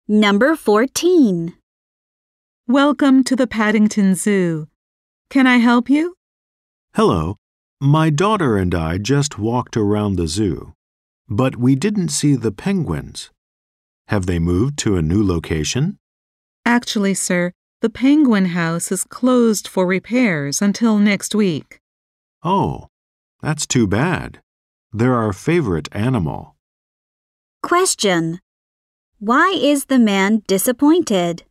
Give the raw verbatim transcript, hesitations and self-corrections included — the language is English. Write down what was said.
Number fourteen. Welcome to the Paddington Zoo. Can I help you? Hello. My daughter and I just walked around the zoo, but we didn't see the penguins. Have they moved to a new location? Actually, sir, the penguin house is closed for repairs until next week. Oh, that's too bad. They're our favorite animal. Question. Why is the man disappointed?